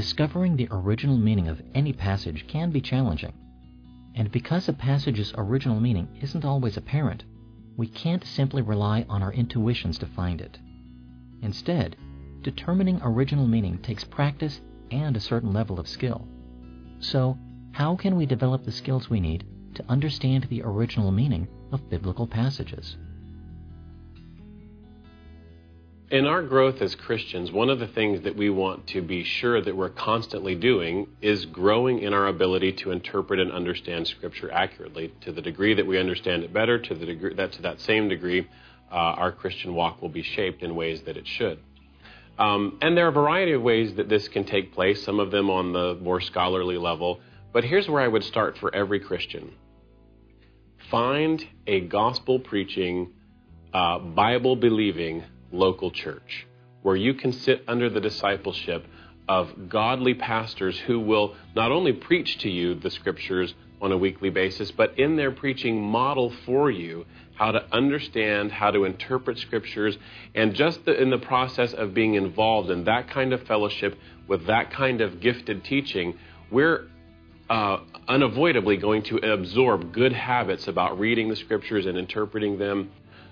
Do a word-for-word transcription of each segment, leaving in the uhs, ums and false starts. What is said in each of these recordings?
discovering the original meaning of any passage can be challenging. And because a passage's original meaning isn't always apparent, we can't simply rely on our intuitions to find it. Instead, determining original meaning takes practice and a certain level of skill. So, how can we develop the skills we need to understand the original meaning of biblical passages? In our growth as Christians, one of the things that we want to be sure that we're constantly doing is growing in our ability to interpret and understand Scripture accurately. To the degree that we understand it better, to the degree that to that same degree, uh, our Christian walk will be shaped in ways that it should. Um, and there are a variety of ways that this can take place, some of them on the more scholarly level. But here's where I would start for every Christian. Find a gospel-preaching, uh, Bible-believing local church where you can sit under the discipleship of godly pastors who will not only preach to you the Scriptures on a weekly basis, but in their preaching model for you how to understand, how to interpret Scriptures, and just the, in the process of being involved in that kind of fellowship with that kind of gifted teaching, we're uh, unavoidably going to absorb good habits about reading the Scriptures and interpreting them.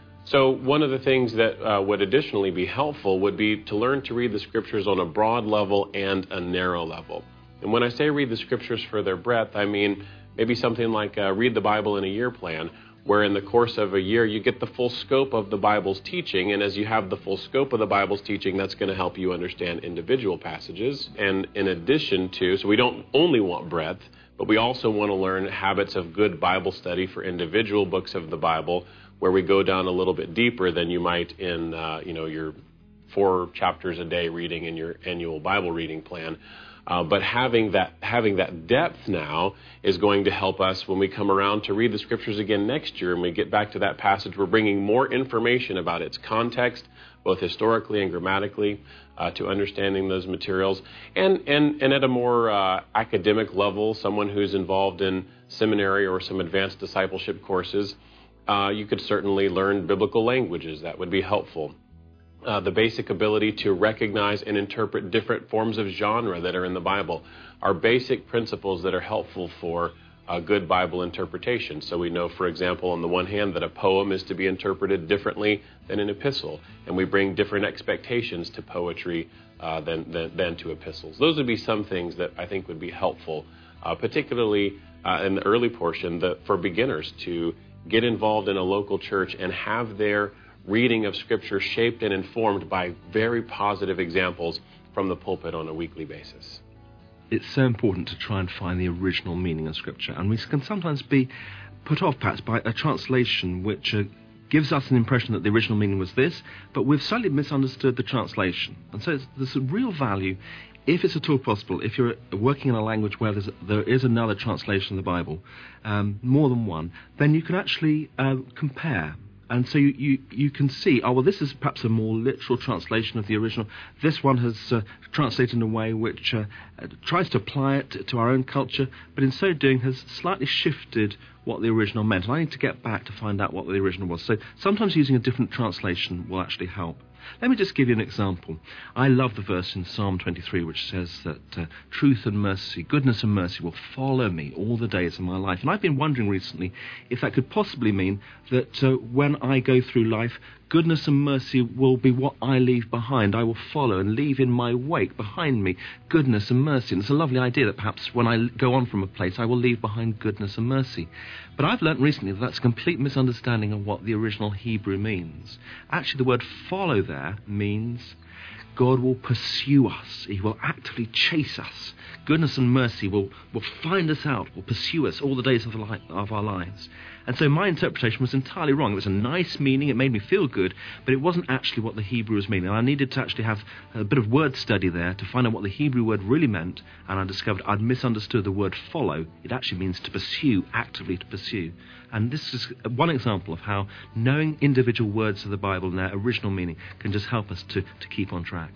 So one of the things that uh, would additionally be helpful would be to learn to read the Scriptures on a broad level and a narrow level. And when I say read the Scriptures for their breadth, I mean maybe something like uh, read the Bible in a year plan, where in the course of a year you get the full scope of the Bible's teaching, and as you have the full scope of the Bible's teaching, that's going to help you understand individual passages. And in addition to, so we don't only want breadth, but we also want to learn habits of good Bible study for individual books of the Bible, where we go down a little bit deeper than you might in, uh, you know, your four chapters a day reading in your annual Bible reading plan. Uh, but having that having that depth now is going to help us when we come around to read the Scriptures again next year and we get back to that passage. We're bringing more information about its context, both historically and grammatically, uh, to understanding those materials. And, and, and at a more uh, academic level, someone who's involved in seminary or some advanced discipleship courses, Uh, you could certainly learn biblical languages. That would be helpful. Uh, the basic ability to recognize and interpret different forms of genre that are in the Bible are basic principles that are helpful for uh, good Bible interpretation. So we know, for example, on the one hand, that a poem is to be interpreted differently than an epistle, and we bring different expectations to poetry uh, than, than, than to epistles. Those would be some things that I think would be helpful, uh, particularly uh, in the early portion the, for beginners to get involved in a local church and have their reading of Scripture shaped and informed by very positive examples from the pulpit on a weekly basis. It's so important to try and find the original meaning of Scripture, and we can sometimes be put off perhaps by a translation which uh, gives us an impression that the original meaning was this, but we've slightly misunderstood the translation. And so it's, there's a real value, if it's at all possible, if you're working in a language where there's, there is another translation of the Bible, um, more than one, then you can actually uh, compare. And so you, you, you can see, oh, well, this is perhaps a more literal translation of the original. This one has uh, translated in a way which uh, tries to apply it to our own culture, but in so doing has slightly shifted what the original meant. And I need to get back to find out what the original was. So sometimes using a different translation will actually help. Let me just give you an example. I love the verse in Psalm twenty-three which says that uh, truth and mercy, goodness and mercy will follow me all the days of my life. And I've been wondering recently if that could possibly mean that uh, when I go through life, goodness and mercy will be what I leave behind. I will follow and leave in my wake behind me goodness and mercy. And it's a lovely idea that perhaps when I go on from a place, I will leave behind goodness and mercy. But I've learnt recently that that's a complete misunderstanding of what the original Hebrew means. Actually, the word follow there means God will pursue us. He will actively chase us. Goodness and mercy will, will find us out, will pursue us all the days of, the li- of our lives. And so my interpretation was entirely wrong. It was a nice meaning, it made me feel good, but it wasn't actually what the Hebrew was meaning. And I needed to actually have a bit of word study there to find out what the Hebrew word really meant, and I discovered I'd misunderstood the word follow. It actually means to pursue, actively to pursue. And this is one example of how knowing individual words of the Bible and their original meaning can just help us to, to keep on track.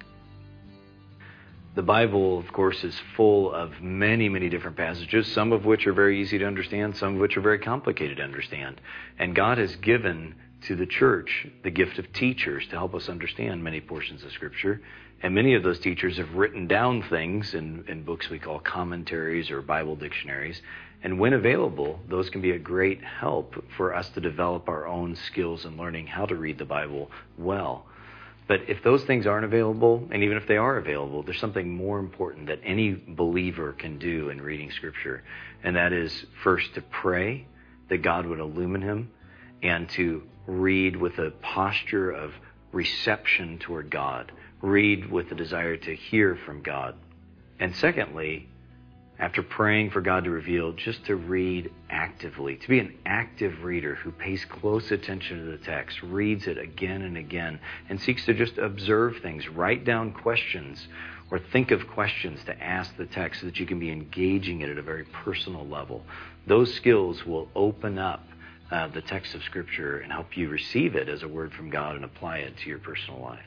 The Bible, of course, is full of many, many different passages, some of which are very easy to understand, some of which are very complicated to understand. And God has given to the church the gift of teachers to help us understand many portions of Scripture. And many of those teachers have written down things in, in books we call commentaries or Bible dictionaries. And when available, those can be a great help for us to develop our own skills in learning how to read the Bible well. But if those things aren't available, and even if they are available, there's something more important that any believer can do in reading Scripture. And that is first to pray that God would illumine him, and to read with a posture of reception toward God. Read with the desire to hear from God. And secondly, after praying for God to reveal, just to read actively, to be an active reader who pays close attention to the text, reads it again and again, and seeks to just observe things, write down questions, or think of questions to ask the text so that you can be engaging it at a very personal level. Those skills will open up uh, the text of Scripture and help you receive it as a word from God and apply it to your personal life.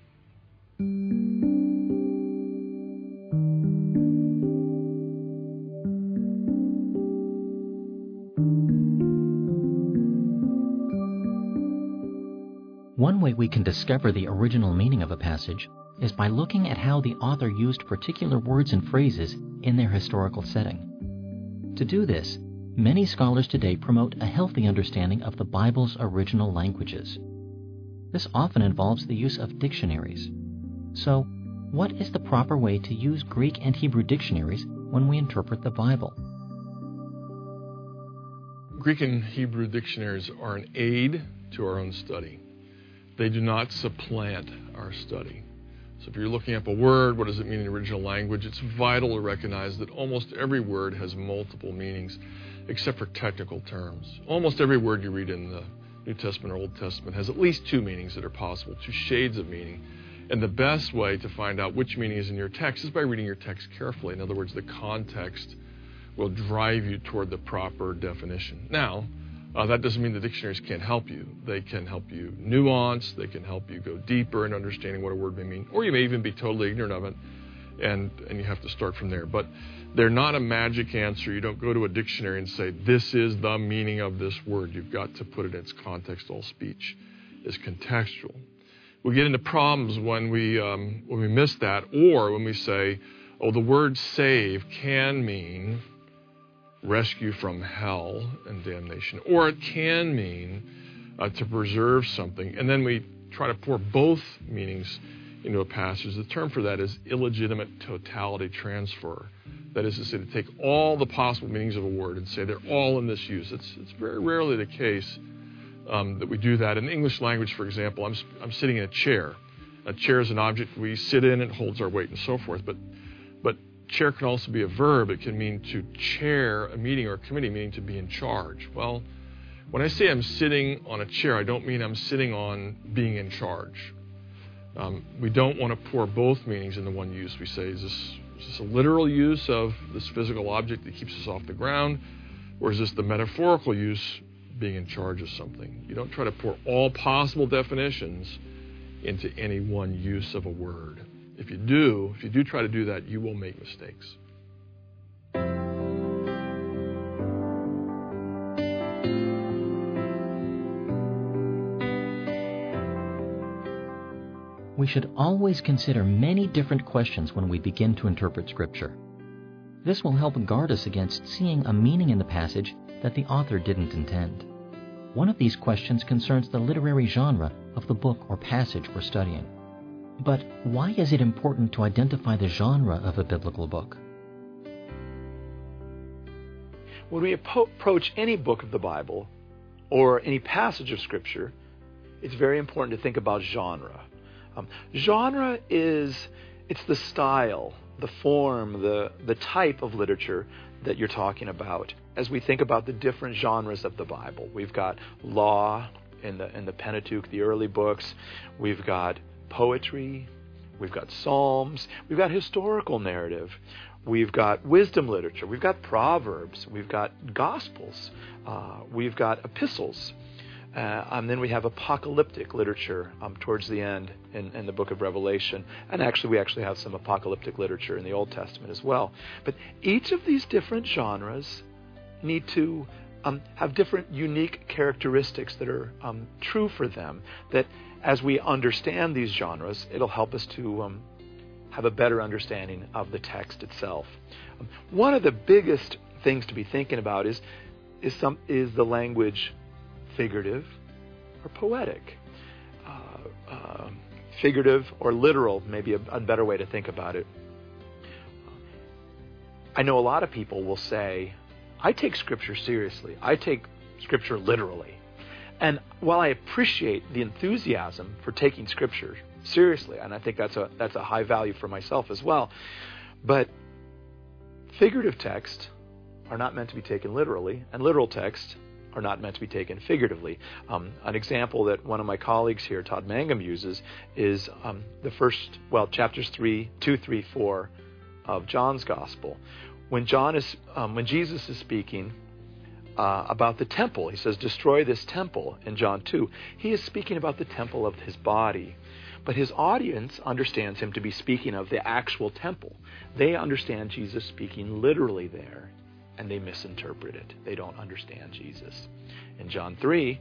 One way we can discover the original meaning of a passage is by looking at how the author used particular words and phrases in their historical setting. To do this, many scholars today promote a healthy understanding of the Bible's original languages. This often involves the use of dictionaries. So, what is the proper way to use Greek and Hebrew dictionaries when we interpret the Bible? Greek and Hebrew dictionaries are an aid to our own study. They do not supplant our study. So if you're looking up a word, what does it mean in the original language? It's vital to recognize that almost every word has multiple meanings, except for technical terms. Almost every word you read in the New Testament or Old Testament has at least two meanings that are possible, two shades of meaning. And the best way to find out which meaning is in your text is by reading your text carefully. In other words, the context will drive you toward the proper definition. Now, Uh, that doesn't mean the dictionaries can't help you. They can help you nuance. They can help you go deeper in understanding what a word may mean. Or you may even be totally ignorant of it, and, and you have to start from there. But they're not a magic answer. You don't go to a dictionary and say, this is the meaning of this word. You've got to put it in its context. All speech is contextual. We get into problems when we, um, when we miss that, or when we say, oh, the word save can mean rescue from hell and damnation, or it can mean uh, to preserve something, and then we try to pour both meanings into a passage. The term for that is illegitimate totality transfer. That is to say, to take all the possible meanings of a word and say they're all in this use. It's it's very rarely the case um, that we do that. In the English language, for example, I'm I'm sitting in a chair. A chair is an object we sit in, it holds our weight and so forth, but but chair can also be a verb. It can mean to chair a meeting or a committee, meaning to be in charge. Well, when I say I'm sitting on a chair, I don't mean I'm sitting on being in charge. Um, we don't want to pour both meanings into one use. We say, is this, is this a literal use of this physical object that keeps us off the ground? Or is this the metaphorical use, being in charge of something? You don't try to pour all possible definitions into any one use of a word. If you do, if you do try to do that, you will make mistakes. We should always consider many different questions when we begin to interpret Scripture. This will help guard us against seeing a meaning in the passage that the author didn't intend. One of these questions concerns the literary genre of the book or passage we're studying. But why is it important to identify the genre of a biblical book? When we approach any book of the Bible or any passage of Scripture, it's very important to think about genre. Um, genre is, it's the style, the form, the, the type of literature that you're talking about. As we think about the different genres of the Bible, we've got law in the, in the Pentateuch, the early books. We've got poetry, we've got psalms, we've got historical narrative, we've got wisdom literature, we've got proverbs, we've got gospels, uh, we've got epistles, uh, and then we have apocalyptic literature um, towards the end in, in the book of Revelation, and actually we actually have some apocalyptic literature in the Old Testament as well. But each of these different genres need to um, have different unique characteristics that are um, true for them, that as we understand these genres, it'll help us to um, have a better understanding of the text itself. Um, one of the biggest things to be thinking about is is some is the language figurative or poetic? Uh, uh, figurative or literal, maybe a, a better way to think about it. I know a lot of people will say, I take Scripture seriously. I take Scripture literally. And while I appreciate the enthusiasm for taking Scripture seriously, and I think that's a that's a high value for myself as well, but figurative texts are not meant to be taken literally, and literal texts are not meant to be taken figuratively. Um, an example that one of my colleagues here, Todd Mangum, uses is um, the first, well, chapters three, two, three, four of John's Gospel. When John is, um, when Jesus is speaking uh, about the temple, he says, "Destroy this temple." In John two, he is speaking about the temple of his body, but his audience understands him to be speaking of the actual temple. They understand Jesus speaking literally there, and they misinterpret it. They don't understand Jesus. In John three,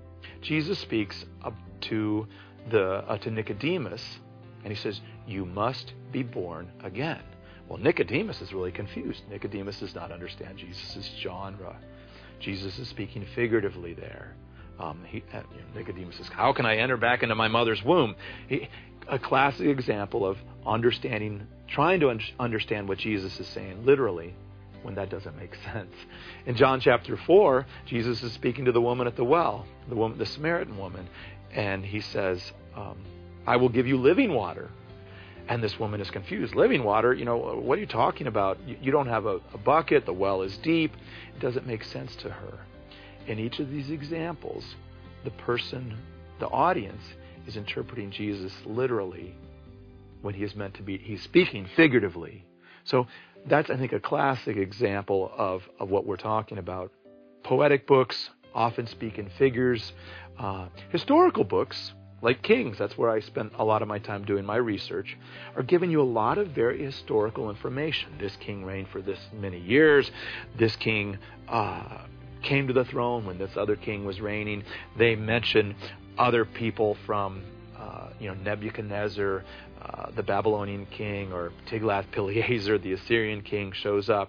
Jesus speaks up to the uh, to Nicodemus, and he says, "You must be born again." Well, Nicodemus is really confused. Nicodemus does not understand Jesus' genre. Jesus is speaking figuratively there. Um, he, uh, you know, Nicodemus says, "How can I enter back into my mother's womb?" He, a classic example of understanding, trying to un- understand what Jesus is saying literally, when that doesn't make sense. In John chapter four, Jesus is speaking to the woman at the well, the woman, the Samaritan woman, and he says, um, "I will give you living water." And this woman is confused. Living water, you know, what are you talking about? You, you don't have a, a bucket. The well is deep. It doesn't make sense to her. In each of these examples, the person, the audience, is interpreting Jesus literally when he is meant to be, he's speaking figuratively. So that's, I think, a classic example of, of what we're talking about. Poetic books often speak in figures. Uh, historical books, like Kings, that's where I spent a lot of my time doing my research, are giving you a lot of very historical information. This king reigned for this many years. This king uh, came to the throne when this other king was reigning. They mention other people from, uh, you know, Nebuchadnezzar, uh, the Babylonian king, or Tiglath-Pileser, the Assyrian king, shows up.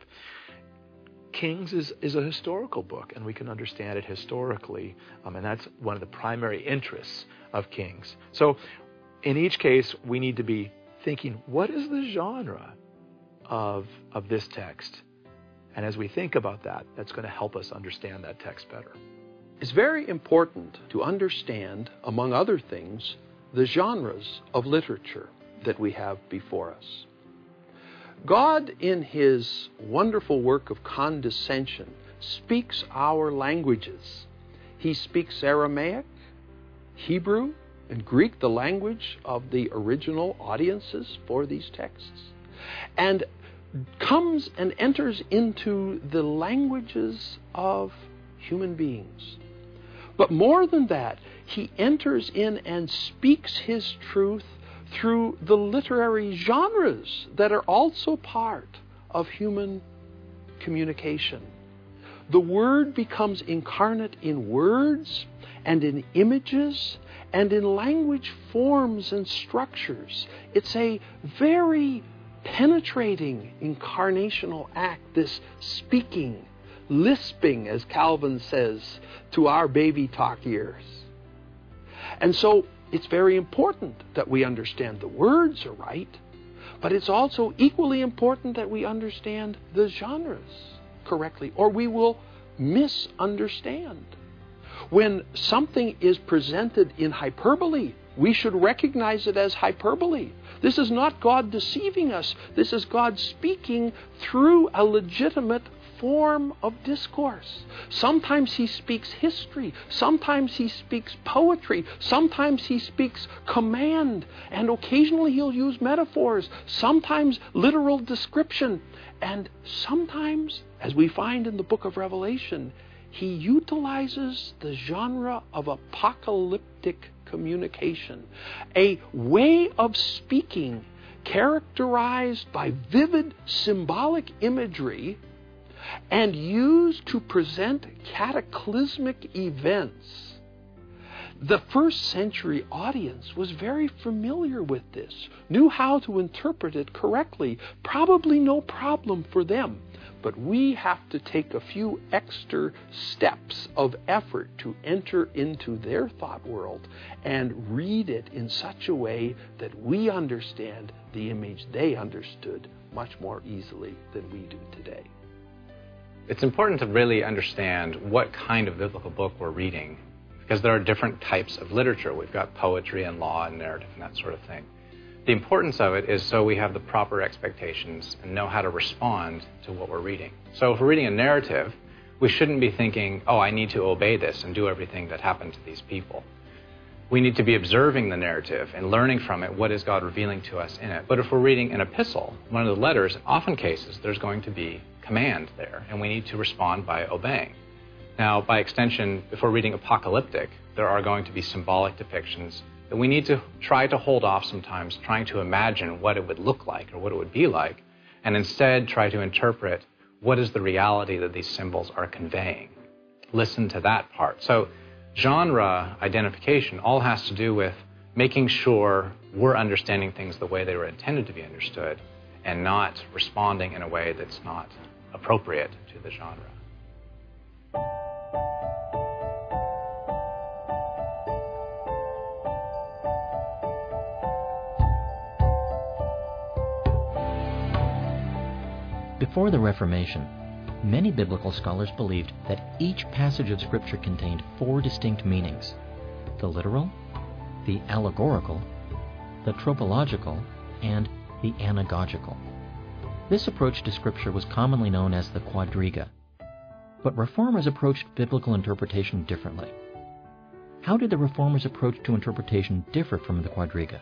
Kings is, is a historical book, and we can understand it historically, um, and that's one of the primary interests of Kings. So in each case, we need to be thinking, what is the genre of, of this text? And as we think about that, that's going to help us understand that text better. It's very important to understand, among other things, the genres of literature that we have before us. God, in his wonderful work of condescension, speaks our languages. He speaks Aramaic, Hebrew, and Greek, the language of the original audiences for these texts, and comes and enters into the languages of human beings. But more than that, he enters in and speaks his truth through the literary genres that are also part of human communication. The Word becomes incarnate in words and in images and in language forms and structures. It's a very penetrating incarnational act, this speaking, lisping, as Calvin says, to our baby talk ears. And so it's very important that we understand the words are right, but it's also equally important that we understand the genres correctly, or we will misunderstand. When something is presented in hyperbole, we should recognize it as hyperbole. This is not God deceiving us. This is God speaking through a legitimate form of discourse. Sometimes he speaks history. Sometimes he speaks poetry. Sometimes he speaks command. And occasionally he'll use metaphors. Sometimes literal description. And sometimes, as we find in the book of Revelation, he utilizes the genre of apocalyptic communication, a way of speaking characterized by vivid symbolic imagery and used to present cataclysmic events. The first century audience was very familiar with this, knew how to interpret it correctly, probably no problem for them. But we have to take a few extra steps of effort to enter into their thought world and read it in such a way that we understand the image they understood much more easily than we do today. It's important to really understand what kind of biblical book we're reading, because there are different types of literature. We've got poetry and law and narrative and that sort of thing. The importance of it is so we have the proper expectations and know how to respond to what we're reading. So if we're reading a narrative, we shouldn't be thinking, oh, I need to obey this and do everything that happened to these people. We need to be observing the narrative and learning from it, what is God revealing to us in it. But if we're reading an epistle, one of the letters, in often cases, there's going to be command there, and we need to respond by obeying. Now, by extension, if we're reading apocalyptic, there are going to be symbolic depictions that we need to try to hold off sometimes, trying to imagine what it would look like or what it would be like, and instead try to interpret what is the reality that these symbols are conveying. Listen to that part. So genre identification all has to do with making sure we're understanding things the way they were intended to be understood and not responding in a way that's not appropriate to the genre. Before the Reformation, many biblical scholars believed that each passage of Scripture contained four distinct meanings: the literal, the allegorical, the tropological, and the anagogical. This approach to Scripture was commonly known as the quadriga. But Reformers approached biblical interpretation differently. How did the Reformers' approach to interpretation differ from the quadriga?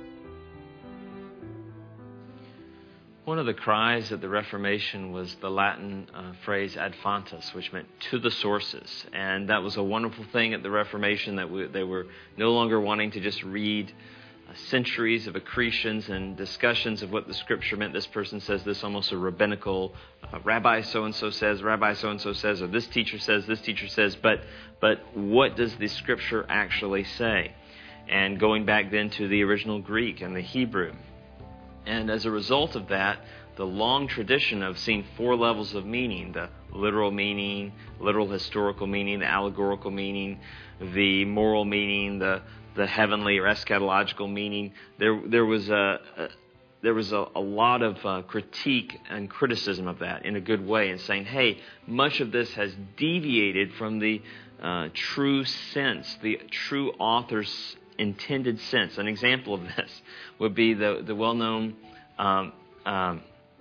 One of the cries of the Reformation was the Latin uh, phrase ad fontes, which meant to the sources. And that was a wonderful thing at the Reformation, that we, they were no longer wanting to just read uh, centuries of accretions and discussions of what the Scripture meant. This person says this, almost a rabbinical, uh, Rabbi so-and-so says, Rabbi so-and-so says, or this teacher says, this teacher says, but, but what does the Scripture actually say? And going back then to the original Greek and the Hebrew. And as a result of that, the long tradition of seeing four levels of meaning, the literal meaning, literal historical meaning, the allegorical meaning, the moral meaning, the, the heavenly or eschatological meaning, there there was a, a there was a, a lot of uh, critique and criticism of that in a good way, and saying, hey, much of this has deviated from the uh, true sense, the true author's intended sense. An example of this would be the, the well-known um, um,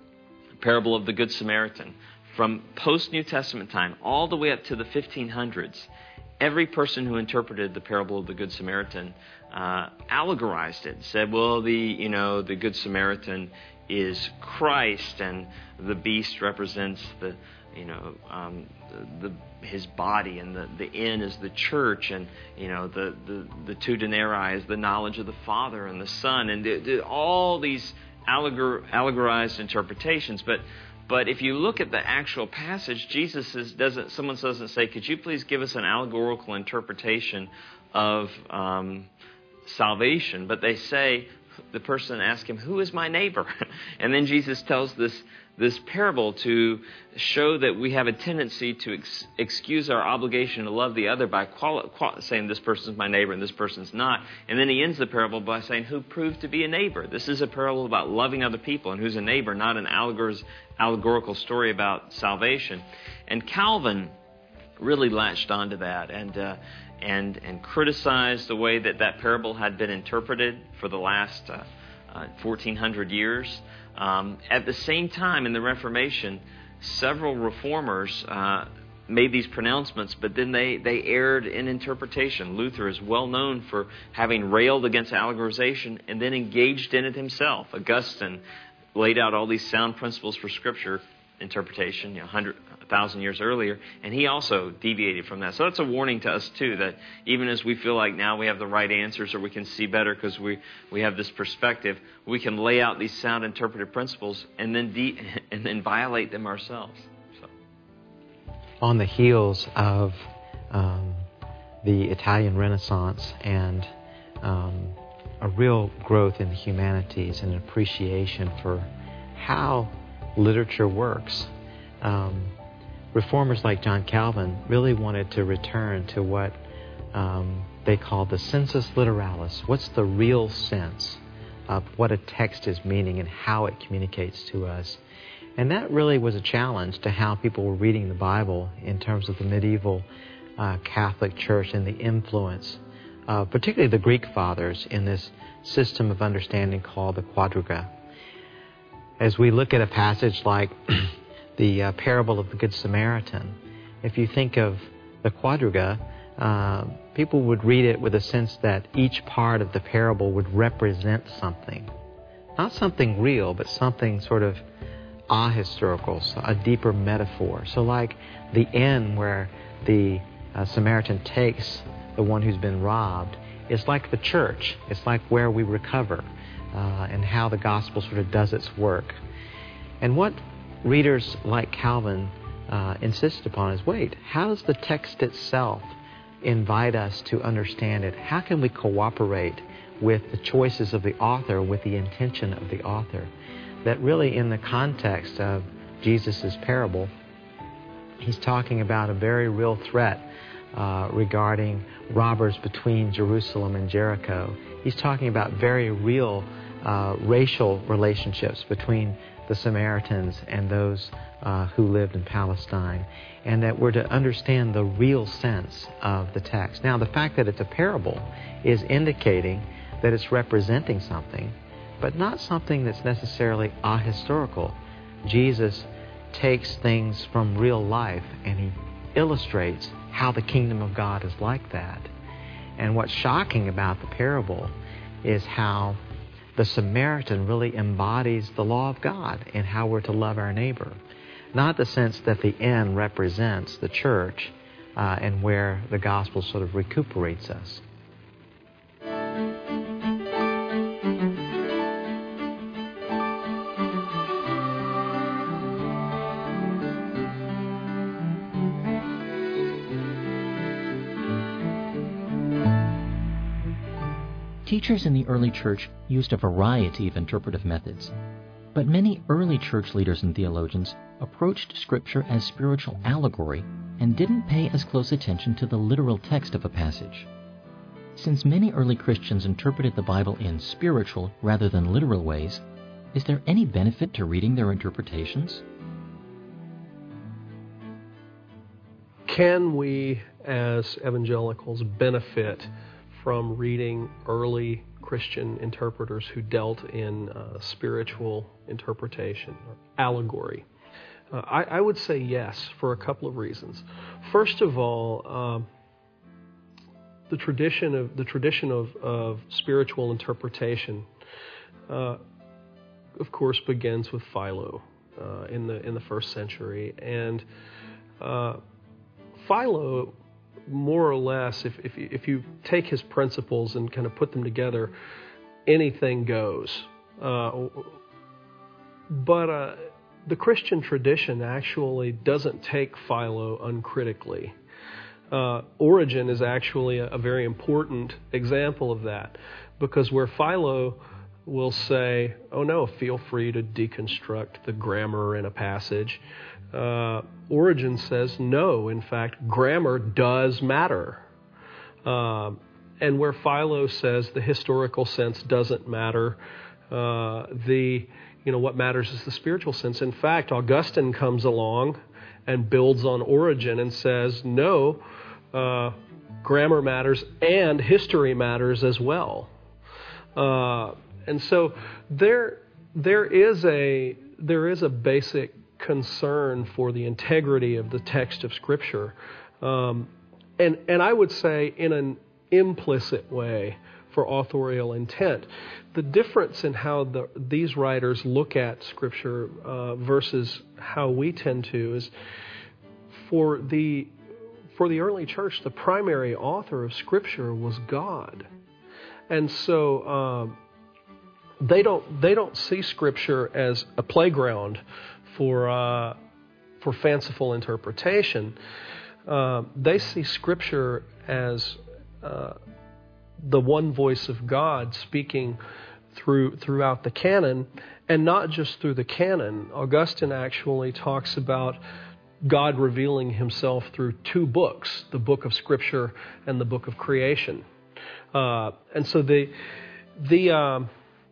parable of the Good Samaritan. From post-New Testament time all the way up to the fifteen hundreds, every person who interpreted the parable of the Good Samaritan uh, allegorized it, said, well, the you know the Good Samaritan is Christ, and the beast represents the you know um, the, the his body, and the, the inn is the church, and you know the, the, the two denarii is the knowledge of the Father and the Son, and the, the, all these allegor, allegorized interpretations. But but if you look at the actual passage, Jesus is, doesn't. Someone doesn't say, "Could you please give us an allegorical interpretation of um, salvation?" But they say, the person asks him, "Who is my neighbor?" And then Jesus tells this. this parable to show that we have a tendency to ex- excuse our obligation to love the other by quali- quali- saying this person's my neighbor and this person's not. And then he ends the parable by saying, who proved to be a neighbor? This is a parable about loving other people, and who's a neighbor, not an allegor- allegorical story about salvation. And Calvin really latched onto that and uh, and and criticized the way that that parable had been interpreted for the last uh, uh, fourteen hundred years. Um, at the same time, in the Reformation, several reformers uh, made these pronouncements, but then they, they erred in interpretation. Luther is well known for having railed against allegorization and then engaged in it himself. Augustine laid out all these sound principles for Scripture interpretation, you know, one hundred, one thousand years earlier, and he also deviated from that. So that's a warning to us, too, that even as we feel like now we have the right answers or we can see better because we, we have this perspective, we can lay out these sound interpretive principles and then de- and then violate them ourselves. So. on the heels of um, the Italian Renaissance and um, a real growth in the humanities and an appreciation for how literature works. Um, reformers like John Calvin really wanted to return to what um, they call the sensus literalis. What's the real sense of what a text is meaning and how it communicates to us? And that really was a challenge to how people were reading the Bible in terms of the medieval uh, Catholic Church and the influence, uh, particularly the Greek fathers, in this system of understanding called the Quadriga. As we look at a passage like the uh, parable of the Good Samaritan, if you think of the Quadriga, uh, people would read it with a sense that each part of the parable would represent something. Not something real, but something sort of ahistorical, so a deeper metaphor. So like the inn where the uh, Samaritan takes the one who's been robbed, it's like the church. It's like where we recover uh, and how the gospel sort of does its work. And what readers like Calvin uh, insisted upon is, wait, how does the text itself invite us to understand it? How can we cooperate with the choices of the author, with the intention of the author? That really in the context of Jesus' parable, he's talking about a very real threat uh, regarding robbers between Jerusalem and Jericho. He's talking about very real uh, racial relationships between the Samaritans and those uh, who lived in Palestine, and that we're to understand the real sense of the text. Now, the fact that it's a parable is indicating that it's representing something, but not something that's necessarily ahistorical. Jesus takes things from real life and he illustrates how the kingdom of God is like that. And what's shocking about the parable is how the Samaritan really embodies the law of God and how we're to love our neighbor. Not the sense that the inn represents the church uh, and where the gospel sort of recuperates us. Teachers in the early church used a variety of interpretive methods, but many early church leaders and theologians approached Scripture as spiritual allegory and didn't pay as close attention to the literal text of a passage. Since many early Christians interpreted the Bible in spiritual rather than literal ways, is there any benefit to reading their interpretations? Can we, as evangelicals, benefit from reading early Christian interpreters who dealt in uh, spiritual interpretation or allegory? Uh, I, I would say yes, for a couple of reasons. First of all, um, the tradition of the tradition of, of spiritual interpretation, uh, of course, begins with Philo uh, in the in the first century, and uh, Philo, more or less, if, if, you, if you take his principles and kind of put them together, anything goes. Uh, but uh, the Christian tradition actually doesn't take Philo uncritically. Uh, Origen is actually a, a very important example of that, because where Philo will say, oh no, feel free to deconstruct the grammar in a passage, Uh, Origen says, no, in fact, grammar does matter. Uh, and where Philo says the historical sense doesn't matter, uh, the, you know, what matters is the spiritual sense. In fact, Augustine comes along and builds on Origen and says, no, uh, grammar matters and history matters as well. Uh, and so there, there is a, there is a basic concern for the integrity of the text of Scripture. Um, and, and I would say in an implicit way for authorial intent. The difference in how the, these writers look at Scripture uh, versus how we tend to is for the, for the early church, the primary author of Scripture was God. And so um, they don't they don't see Scripture as a playground for uh, for fanciful interpretation. Uh, they see Scripture as uh, the one voice of God speaking through throughout the canon, and not just through the canon. Augustine actually talks about God revealing himself through two books, the book of Scripture and the book of creation. Uh, and so the the um,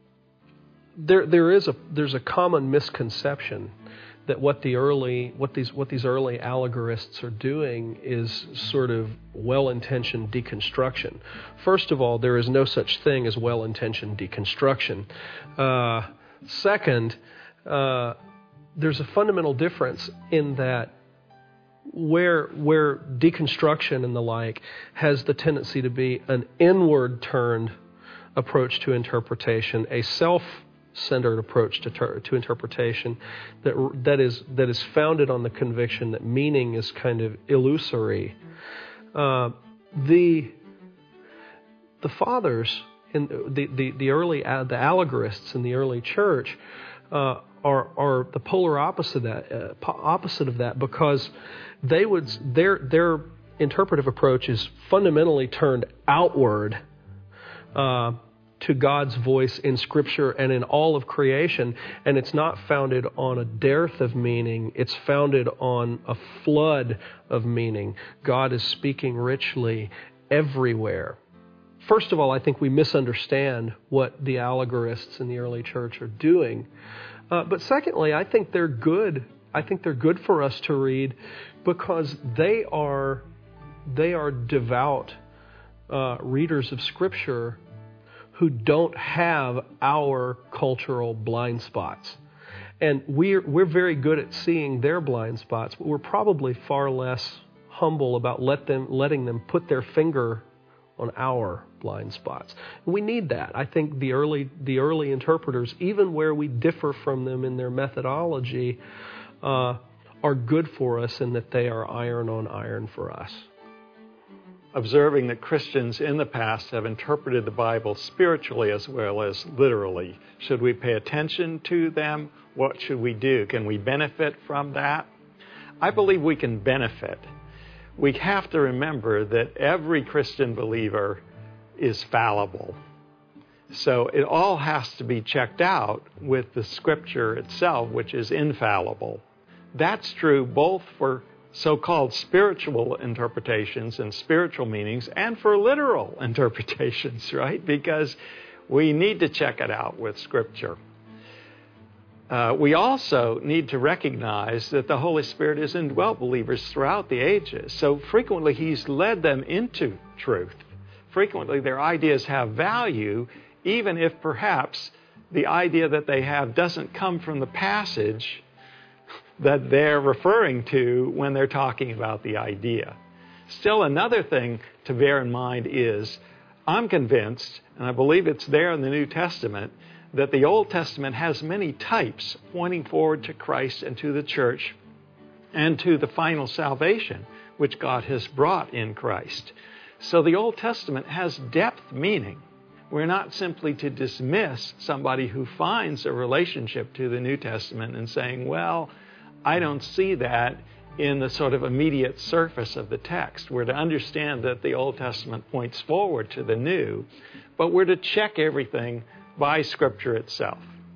there there is a there's a common misconception that what the early what these what these early allegorists are doing is sort of well-intentioned deconstruction. First of all, there is no such thing as well-intentioned deconstruction. Uh, second, uh, there's a fundamental difference in that where where deconstruction and the like has the tendency to be an inward-turned approach to interpretation, a self-centered approach to ter- to interpretation that that is that is founded on the conviction that meaning is kind of illusory. Uh, the the fathers in the the, the early uh, the allegorists in the early church uh, are are the polar opposite of that uh, opposite of that because they would their their interpretive approach is fundamentally turned outward uh, to God's voice in Scripture and in all of creation, and it's not founded on a dearth of meaning. It's founded on a flood of meaning. God is speaking richly everywhere. First of all, I think we misunderstand what the allegorists in the early church are doing. Uh, but secondly, I think they're good. I think they're good for us to read because they are they are devout uh, readers of Scripture who don't have our cultural blind spots. And we're we're very good at seeing their blind spots, but we're probably far less humble about let them letting them put their finger on our blind spots. We need that. I think the early the early interpreters, even where we differ from them in their methodology, uh, are good for us in that they are iron on iron for us. Observing that Christians in the past have interpreted the Bible spiritually as well as literally. Should we pay attention to them? What should we do? Can we benefit from that? I believe we can benefit. We have to remember that every Christian believer is fallible. So it all has to be checked out with the Scripture itself, which is infallible. That's true both for so-called spiritual interpretations and spiritual meanings and for literal interpretations, right? Because we need to check it out with Scripture. Uh, we also need to recognize that the Holy Spirit has indwelt believers throughout the ages. So frequently He's led them into truth. Frequently their ideas have value, even if perhaps the idea that they have doesn't come from the passage that they're referring to when they're talking about the idea. Still, another thing to bear in mind is, I'm convinced, and I believe it's there in the New Testament, that the Old Testament has many types pointing forward to Christ and to the church and to the final salvation which God has brought in Christ. So the Old Testament has depth meaning. We're not simply to dismiss somebody who finds a relationship to the New Testament and saying, well, I don't see that in the sort of immediate surface of the text. We're to understand that the Old Testament points forward to the New, but we're to check everything by Scripture itself.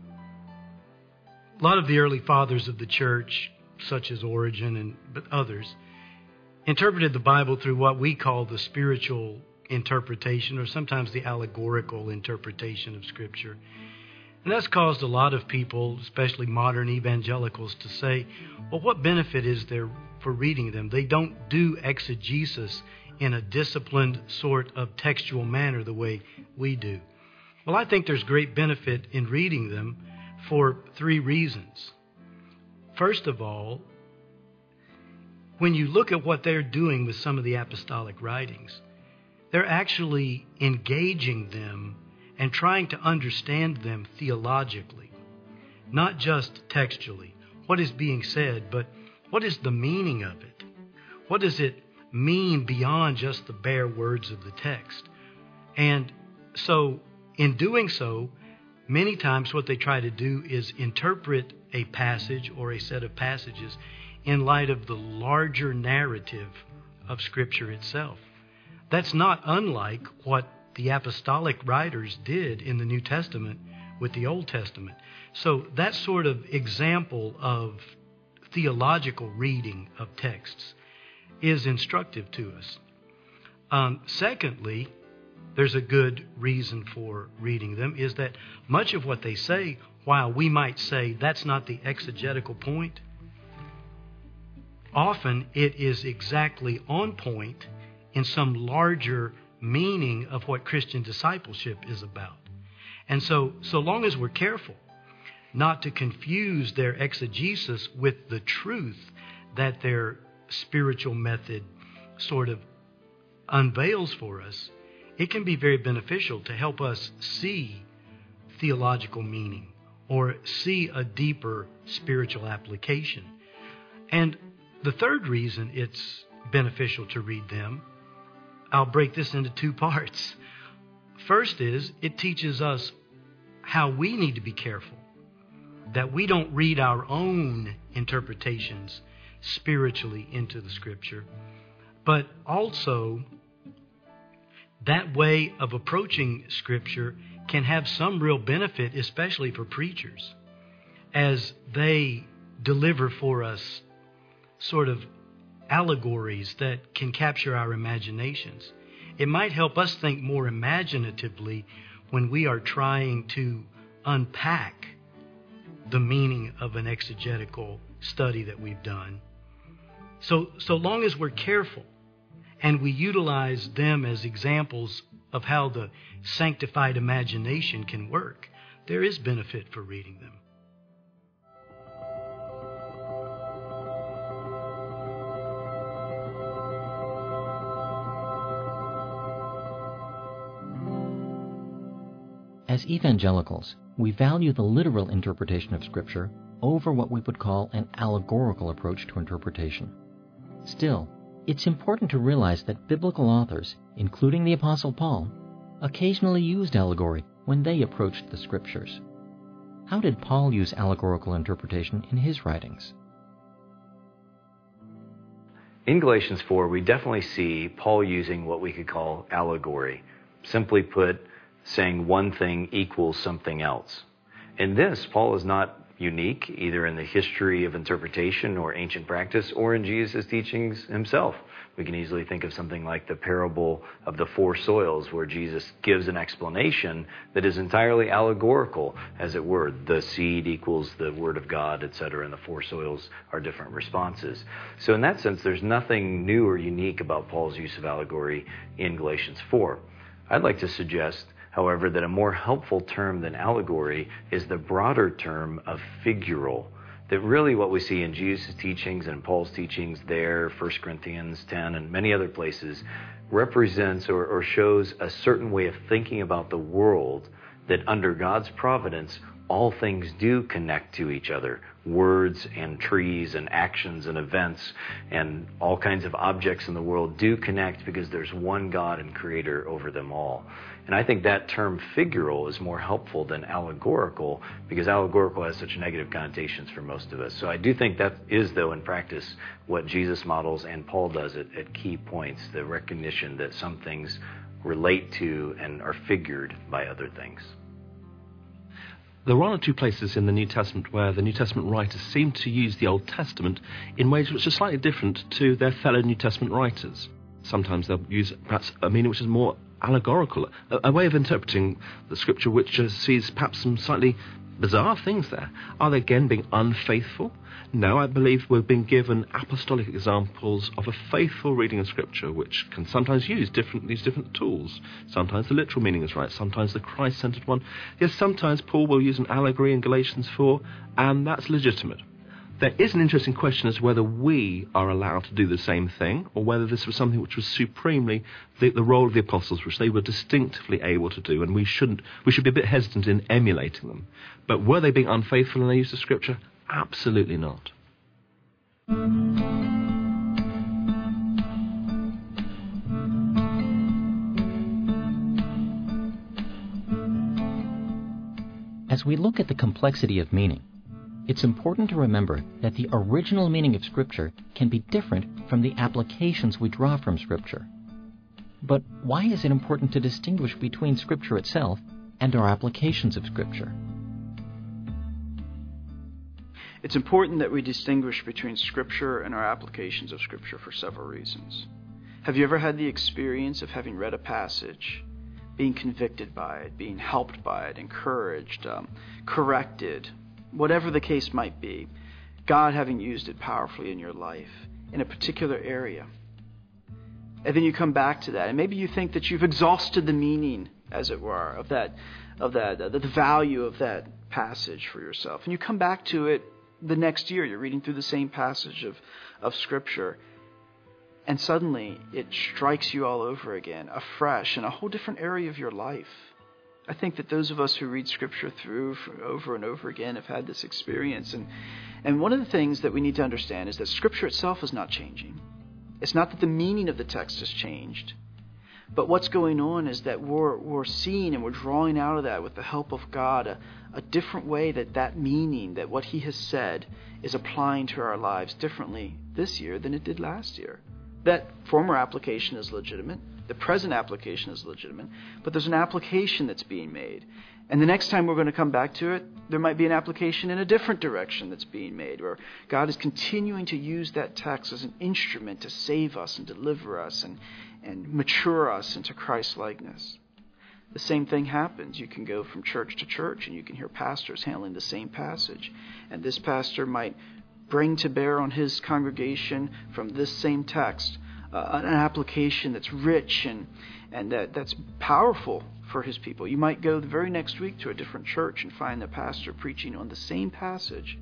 A lot of the early fathers of the church, such as Origen and but others, interpreted the Bible through what we call the spiritual interpretation, or sometimes the allegorical interpretation of Scripture. And that's caused a lot of people, especially modern evangelicals, to say, well, what benefit is there for reading them? They don't do exegesis in a disciplined sort of textual manner the way we do. Well, I think there's great benefit in reading them for three reasons. First of all, when you look at what they're doing with some of the apostolic writings, they're actually engaging them and trying to understand them theologically, not just textually. What is being said, but what is the meaning of it? What does it mean beyond just the bare words of the text? And so, in doing so, many times what they try to do is interpret a passage or a set of passages in light of the larger narrative of Scripture itself. That's not unlike what the apostolic writers did in the New Testament with the Old Testament. So that sort of example of theological reading of texts is instructive to us. Um, secondly, there's a good reason for reading them, is that much of what they say, while we might say that's not the exegetical point, often it is exactly on point in some larger meaning of what Christian discipleship is about. And so, so long as we're careful not to confuse their exegesis with the truth that their spiritual method sort of unveils for us, it can be very beneficial to help us see theological meaning or see a deeper spiritual application. And the third reason it's beneficial to read them, I'll break this into two parts. First is, it teaches us how we need to be careful that we don't read our own interpretations spiritually into the Scripture, but also that way of approaching Scripture can have some real benefit, especially for preachers, as they deliver for us sort of allegories that can capture our imaginations. It might help us think more imaginatively when we are trying to unpack the meaning of an exegetical study that we've done. So, so long as we're careful and we utilize them as examples of how the sanctified imagination can work, there is benefit for reading them. As evangelicals, we value the literal interpretation of Scripture over what we would call an allegorical approach to interpretation. Still, it's important to realize that biblical authors, including the Apostle Paul, occasionally used allegory when they approached the Scriptures. How did Paul use allegorical interpretation in his writings? In Galatians four, we definitely see Paul using what we could call allegory. Simply put, saying one thing equals something else. In this, Paul is not unique, either in the history of interpretation or ancient practice, or in Jesus' teachings himself. We can easily think of something like the parable of the four soils, where Jesus gives an explanation that is entirely allegorical, as it were. The seed equals the word of God, et cetera, and the four soils are different responses. So in that sense, there's nothing new or unique about Paul's use of allegory in Galatians four. I'd like to suggest, however, that a more helpful term than allegory is the broader term of figural. That really what we see in Jesus' teachings and Paul's teachings there, First Corinthians ten and many other places, represents or, or shows a certain way of thinking about the world that under God's providence, all things do connect to each other. Words and trees and actions and events and all kinds of objects in the world do connect because there's one God and Creator over them all. And I think that term figural is more helpful than allegorical, because allegorical has such negative connotations for most of us. So I do think that is, though, in practice, what Jesus models and Paul does at, at key points, the recognition that some things relate to and are figured by other things. There are one or two places in the New Testament where the New Testament writers seem to use the Old Testament in ways which are slightly different to their fellow New Testament writers. Sometimes they'll use perhaps a meaning which is more allegorical, a, a way of interpreting the Scripture which uh, sees perhaps some slightly bizarre things there. Are they again being unfaithful? No, I believe we've been given apostolic examples of a faithful reading of Scripture, which can sometimes use different these different tools. Sometimes the literal meaning is right, sometimes the Christ-centered one. Yes, sometimes Paul will use an allegory in Galatians four, and that's legitimate. There is an interesting question as to whether we are allowed to do the same thing, or whether this was something which was supremely the, the role of the apostles, which they were distinctively able to do, and we shouldn't. We should be a bit hesitant in emulating them. But were they being unfaithful in their use of Scripture? Absolutely not. As we look at the complexity of meaning, It's important to remember that the original meaning of Scripture can be different from the applications we draw from Scripture. But why is it important to distinguish between Scripture itself and our applications of Scripture? It's important that we distinguish between Scripture and our applications of Scripture for several reasons. Have you ever had the experience of having read a passage, being convicted by it, being helped by it, encouraged, um, corrected, whatever the case might be, God having used it powerfully in your life in a particular area? And then you come back to that, and maybe you think that you've exhausted the meaning, as it were, of that, of that, uh, the value of that passage for yourself. And you come back to it the next year. You're reading through the same passage of, of Scripture, and suddenly it strikes you all over again, afresh, in a whole different area of your life. I think that those of us who read Scripture through for over and over again have had this experience. And, and one of the things that we need to understand is that Scripture itself is not changing. It's not that the meaning of the text has changed, but what's going on is that we're, we're seeing and we're drawing out of that, with the help of God, a, a different way that that meaning, that what He has said, is applying to our lives differently this year than it did last year. That former application is legitimate. The present application is legitimate, but there's an application that's being made. And the next time we're going to come back to it, there might be an application in a different direction that's being made, where God is continuing to use that text as an instrument to save us and deliver us and, and mature us into Christ-likeness. The same thing happens. You can go from church to church and you can hear pastors handling the same passage. And this pastor might bring to bear on his congregation from this same text uh, an application that's rich and, and that, that's powerful for his people. You might go the very next week to a different church and find the pastor preaching on the same passage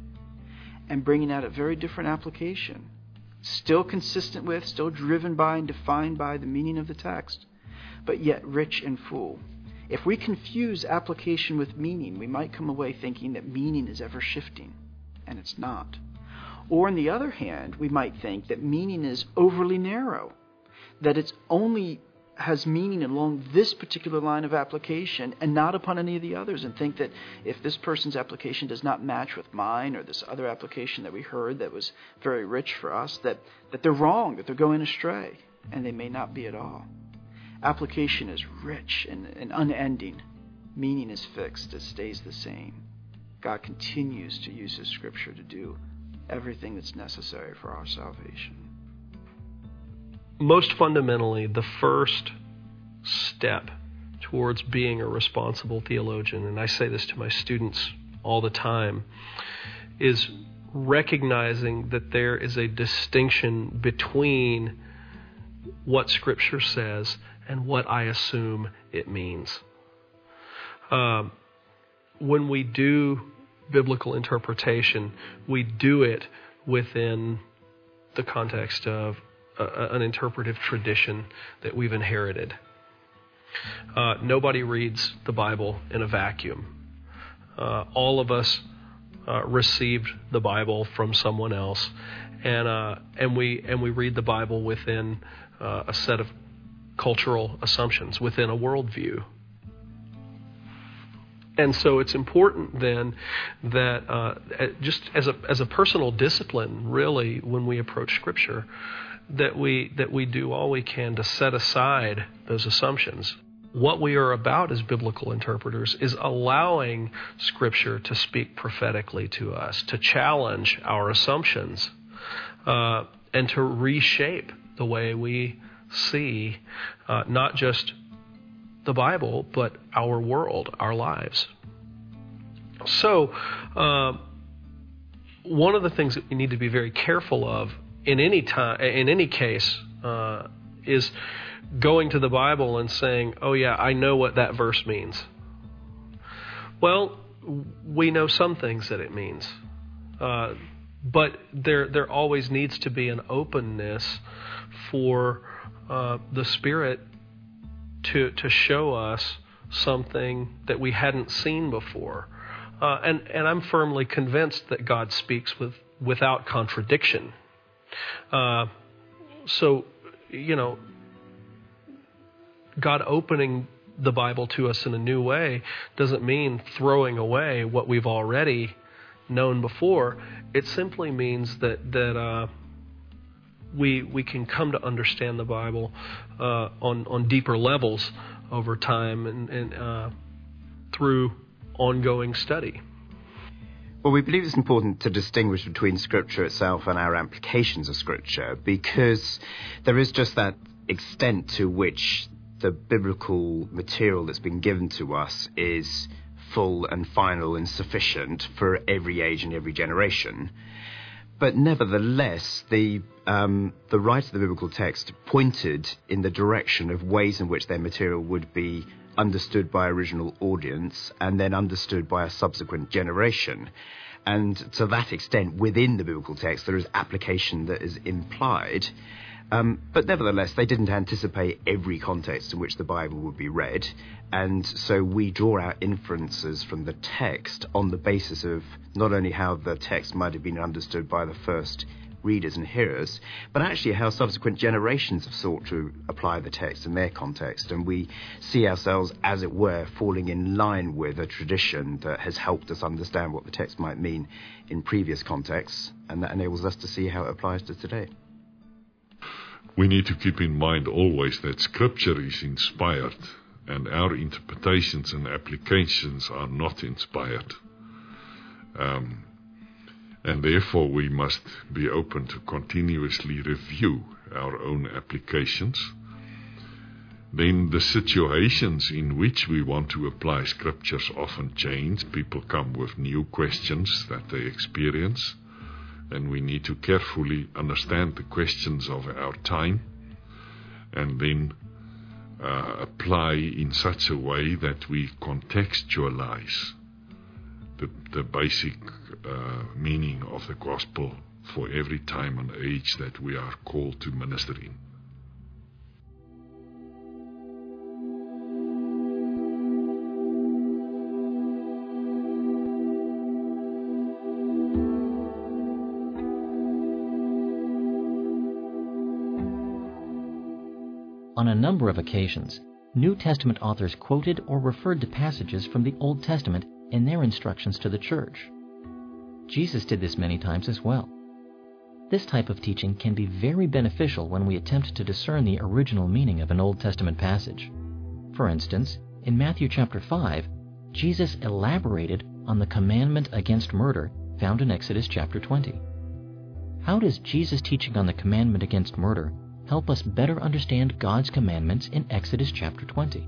and bringing out a very different application, still consistent with, still driven by and defined by the meaning of the text, but yet rich and full. If we confuse application with meaning, we might come away thinking that meaning is ever shifting, and it's not. Or on the other hand, we might think that meaning is overly narrow, that it's only has meaning along this particular line of application and not upon any of the others, and think that if this person's application does not match with mine or this other application that we heard that was very rich for us, that, that they're wrong, that they're going astray, and they may not be at all. Application is rich and, and unending. Meaning is fixed. It stays the same. God continues to use His Scripture to do everything that's necessary for our salvation. Most fundamentally, the first step towards being a responsible theologian, and I say this to my students all the time, is recognizing that there is a distinction between what Scripture says and what I assume it means. Um, when we do biblical interpretation, we do it within the context of a, an interpretive tradition that we've inherited. Uh, nobody reads the Bible in a vacuum. Uh, all of us uh, received the Bible from someone else, and uh, and we and we read the Bible within uh, a set of cultural assumptions, within a worldview. And so it's important then that uh, just as a as a personal discipline, really, when we approach Scripture, that we that we do all we can to set aside those assumptions. What we are about as biblical interpreters is allowing Scripture to speak prophetically to us, to challenge our assumptions, uh, and to reshape the way we see uh, not just the Bible, but our world, our lives. So, uh, one of the things that we need to be very careful of in any time, in any case, uh, is going to the Bible and saying, "Oh yeah, I know what that verse means." Well, we know some things that it means, uh, but there there always needs to be an openness for uh, the Spirit to to show us something that we hadn't seen before. Uh, and, and I'm firmly convinced that God speaks with without contradiction. Uh, so, you know, God opening the Bible to us in a new way doesn't mean throwing away what we've already known before. It simply means that that uh, we we can come to understand the Bible uh, on on deeper levels over time and, and uh, through ongoing study. Well, we believe it's important to distinguish between Scripture itself and our applications of Scripture, because there is just that extent to which the biblical material that's been given to us is full and final and sufficient for every age and every generation. But nevertheless, the um, the writer of the biblical text pointed in the direction of ways in which their material would be understood by original audience and then understood by a subsequent generation. And to that extent, within the biblical text, there is application that is implied. Um, but nevertheless, they didn't anticipate every context in which the Bible would be read. And so we draw our inferences from the text on the basis of not only how the text might have been understood by the first readers and hearers, but actually how subsequent generations have sought to apply the text in their context. And we see ourselves, as it were, falling in line with a tradition that has helped us understand what the text might mean in previous contexts, and that enables us to see how it applies to today. We need to keep in mind always that Scripture is inspired, and our interpretations and applications are not inspired. Um, And therefore we must be open to continuously review our own applications. Then the situations in which we want to apply Scriptures often change. People come with new questions that they experience, and we need to carefully understand the questions of our time and then uh, apply in such a way that we contextualize the, the basic uh, meaning of the gospel for every time and age that we are called to minister in. On a number of occasions, New Testament authors quoted or referred to passages from the Old Testament in their instructions to the church. Jesus did this many times as well. This type of teaching can be very beneficial when we attempt to discern the original meaning of an Old Testament passage. For instance, in Matthew chapter five, Jesus elaborated on the commandment against murder found in Exodus chapter twenty. How does Jesus' teaching on the commandment against murder help us better understand God's commandments in Exodus chapter twenty?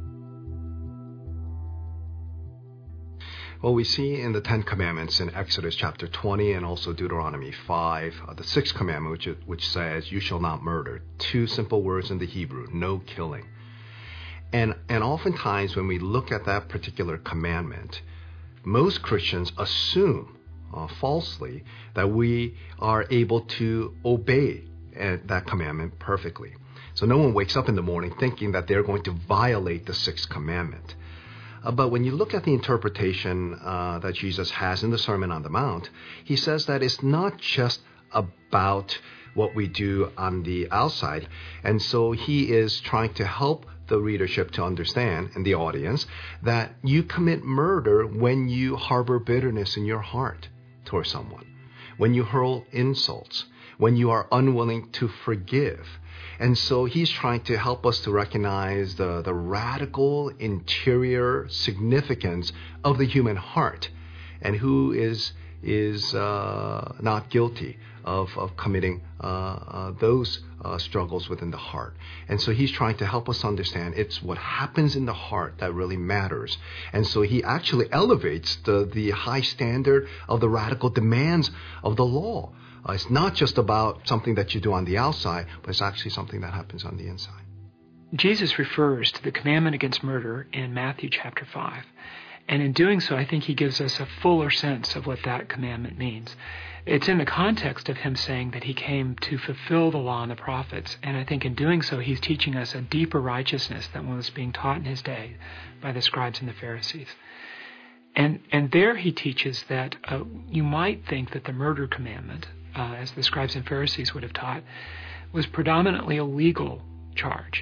Well, we see in the Ten Commandments in Exodus chapter twenty and also Deuteronomy five, uh, the sixth commandment, which, which says, you shall not murder. Two simple words in the Hebrew, no killing. And, and oftentimes when we look at that particular commandment, most Christians assume uh, falsely that we are able to obey uh, that commandment perfectly. So no one wakes up in the morning thinking that they're going to violate the sixth commandment. Uh, but when you look at the interpretation uh, that Jesus has in the Sermon on the Mount, he says that it's not just about what we do on the outside. And so he is trying to help the readership to understand, and the audience, that you commit murder when you harbor bitterness in your heart towards someone, when you hurl insults, when you are unwilling to forgive. And so he's trying to help us to recognize the, the radical interior significance of the human heart, and who is is uh, not guilty of, of committing uh, uh, those uh, struggles within the heart. And so he's trying to help us understand it's what happens in the heart that really matters. And so he actually elevates the, the high standard of the radical demands of the law. Uh, it's not just about something that you do on the outside, but it's actually something that happens on the inside. Jesus refers to the commandment against murder in Matthew chapter five. And in doing so, I think he gives us a fuller sense of what that commandment means. It's in the context of him saying that he came to fulfill the law and the prophets. And I think in doing so, he's teaching us a deeper righteousness than was being taught in his day by the scribes and the Pharisees. And and there he teaches that uh, you might think that the murder commandment, uh, as the scribes and Pharisees would have taught, was predominantly a legal charge,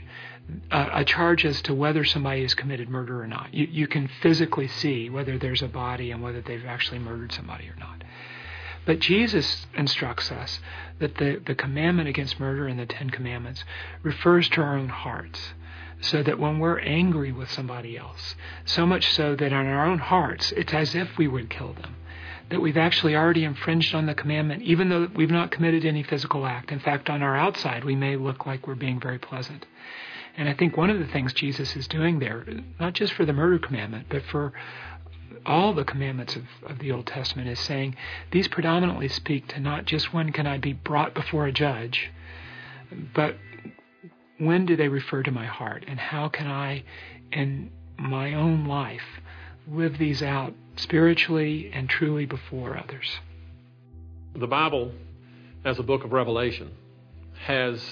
a, a charge as to whether somebody has committed murder or not. You, you can physically see whether there's a body and whether they've actually murdered somebody or not. But Jesus instructs us that the, the commandment against murder in the Ten Commandments refers to our own hearts, so that when we're angry with somebody else, so much so that in our own hearts it's as if we would kill them, that we've actually already infringed on the commandment, even though we've not committed any physical act. In fact, on our outside, we may look like we're being very pleasant. And I think one of the things Jesus is doing there, not just for the murder commandment, but for all the commandments of, of the Old Testament, is saying these predominantly speak to not just when can I be brought before a judge, but when do they refer to my heart, and how can I, in my own life, live these out spiritually and truly before others. The Bible, as a book of Revelation, has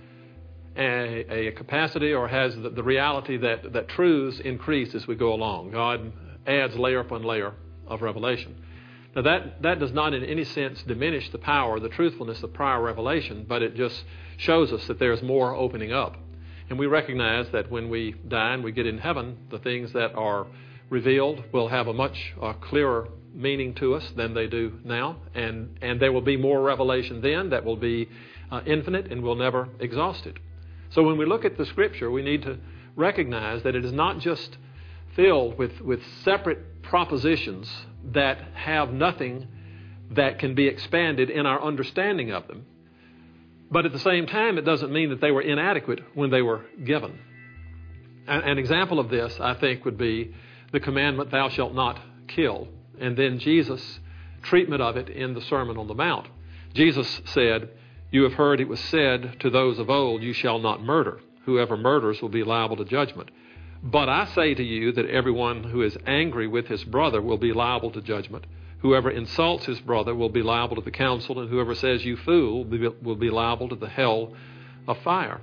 a, a capacity, or has the, the reality that, that truths increase as we go along. God adds layer upon layer of revelation. Now that, that does not in any sense diminish the power, the truthfulness of prior revelation, but it just shows us that there's more opening up. And we recognize that when we die and we get in heaven, the things that are revealed will have a much uh, clearer meaning to us than they do now. And, and there will be more revelation then that will be uh, infinite and will never exhaust it. So when we look at the Scripture, we need to recognize that it is not just filled with, with separate propositions that have nothing that can be expanded in our understanding of them. But at the same time, it doesn't mean that they were inadequate when they were given. An, an example of this, I think, would be the commandment, thou shalt not kill, and then Jesus' treatment of it in the Sermon on the Mount. Jesus said, you have heard it was said to those of old, you shall not murder. Whoever murders will be liable to judgment. But I say to you that everyone who is angry with his brother will be liable to judgment. Whoever insults his brother will be liable to the council, and whoever says you fool will be liable to the hell of fire.